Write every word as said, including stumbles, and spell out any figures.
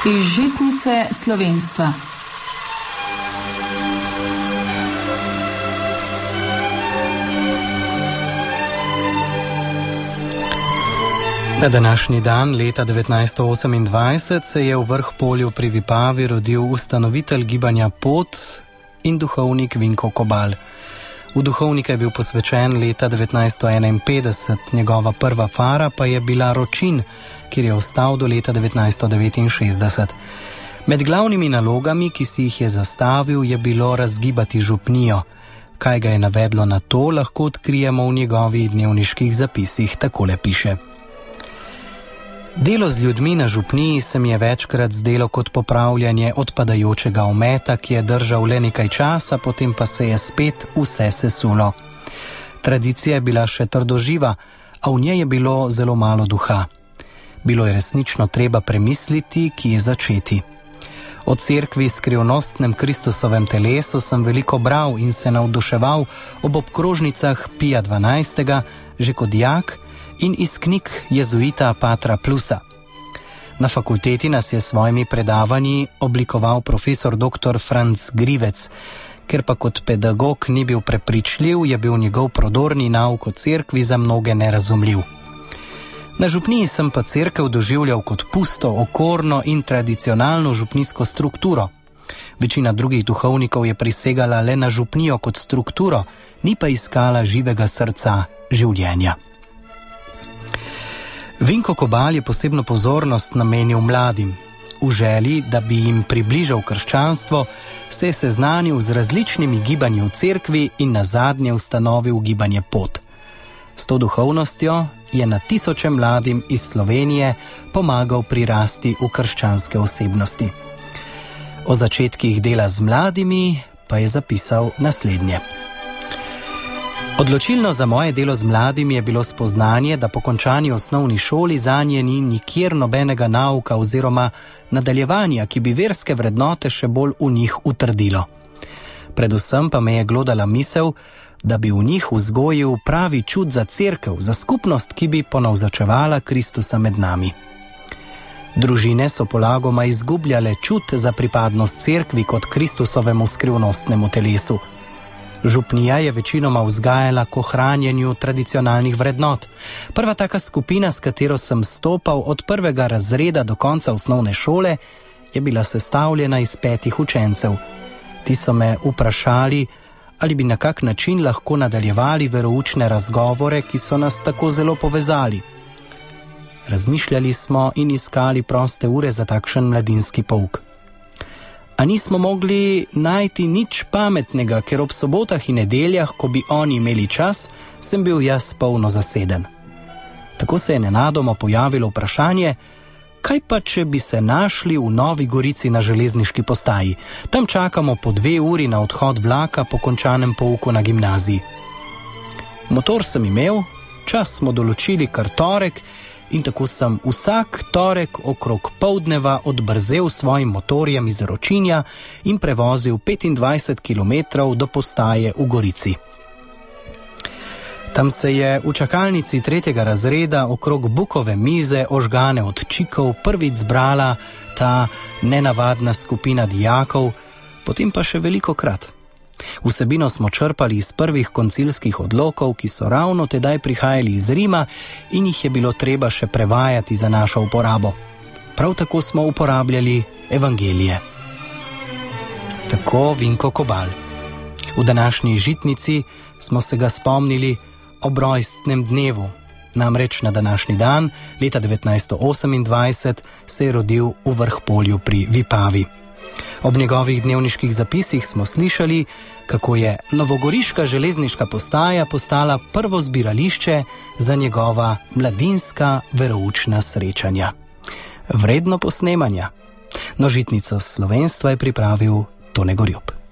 Iz žitnice slovenstva. Na današnji dan, leta devetnajststo osemindvajset, se je v Vrhpolju pri Vipavi rodil ustanovitelj gibanja Pot in duhovnik Vinko Kobal. V duhovnika je bil posvečen leta devetnajststo enainpetdeset, njegova prva fara pa je bila Ročin, kjer je ostal do leta devetnajststo devetinšestdeset. Med glavnimi nalogami, ki si jih je zastavil, je bilo razgibati župnijo. Kaj ga je navedlo na to, lahko odkrijemo v njegovih dnevniških zapisih, takole piše. Delo z ljudmi na župniji se mi je večkrat zdelo kot popravljanje odpadajočega ometa, ki je držal le nekaj časa, potem pa se je spet vse sesulo. Tradicija je bila še trdoživa, a v njej je bilo zelo malo duha. Bilo je resnično treba premisliti, kje začeti. O cerkvi skrivnostnem Kristusovem telesu sem veliko bral in se navduševal ob obkrožnicah Pija dvanajstega, že kot dijak, in iz knjig jezuita Patra Plusa. Na fakulteti nas je s svojimi predavanji oblikoval profesor doktor Franc Grivec, ker pa kot pedagog ni bil prepričljiv, je bil njegov prodorni nauk o cerkvi za mnoge nerazumljiv. Na župniji sem pa cerkev doživljal kot pusto, okorno in tradicionalno župnijsko strukturo. Večina drugih duhovnikov je prisegala le na župnijo kot strukturo, ni pa iskala živega srca življenja. Vinko Kobal je posebno pozornost namenil mladim. V želji, da bi jim približal krščanstvo, se je seznanil z različnimi gibanji v cerkvi in nazadnje ustanovil gibanje Pot. S to duhovnostjo je na tisoče mladim iz Slovenije pomagal prirasti v krščanske osebnosti. O začetkih dela z mladimi pa je zapisal naslednje. Odločilno za moje delo z mladimi je bilo spoznanje, da po končani osnovni šoli zanje ni nikjer nobenega nauka oziroma nadaljevanja, ki bi verske vrednote še bolj v njih utrdilo. Predvsem pa me je glodala misel, da bi v njih vzgojil pravi čut za cerkev, za skupnost, ki bi ponovzačevala Kristusa med nami. Družine so polagoma izgubljale čut za pripadnost cerkvi kot Kristusovemu skrivnostnemu telesu. Župnija je večinoma vzgajala k ohranjanju tradicionalnih vrednot. Prva taka skupina, s katero sem stopal od prvega razreda do konca osnovne šole, je bila sestavljena iz petih učencev. Ti so me vprašali, ali bi na kak način lahko nadaljevali veroučne razgovore, ki so nas tako zelo povezali. Razmišljali smo in iskali proste ure za takšen mladinski pouk. A nismo mogli najti nič pametnega, ker ob sobotah in nedeljah, ko bi oni imeli čas, sem bil jaz polno zaseden. Tako se je nenadoma pojavilo vprašanje, kaj pa, če bi se našli v Novi Gorici na železniški postaji. Tam čakamo po dve uri na odhod vlaka po končanem pouku na gimnaziji. Motor sem imel, čas smo določili kar torek, in tako sem vsak torek okrog poldneva odbrzel svojim motorjem iz Ročinja in prevozil petindvajset kilometrov do postaje v Gorici. Tam se je v čakalnici tretjega razreda okrog bukove mize, ožgane od čikov, prvič zbrala ta nenavadna skupina dijakov, potem pa še veliko krat. Vsebino smo črpali iz prvih koncilskih odlokov, ki so ravno tedaj prihajali iz Rima in jih je bilo treba še prevajati za našo uporabo. Prav tako smo uporabljali evangelije. Tako Vinko Kobal. V današnji žitnici smo se ga spomnili ob rojstnem dnevu. Namreč na današnji dan, leta devetnajststo osemindvajset, se je rodil v Vrhpolju pri Vipavi. Ob njegovih dnevniških zapisih smo slišali, kako je novogoriška železniška postaja postala prvo zbirališče za njegova mladinska veroučna srečanja. Vredno posnemanja. No, žitnico slovenstva je pripravil Tone Gorjup.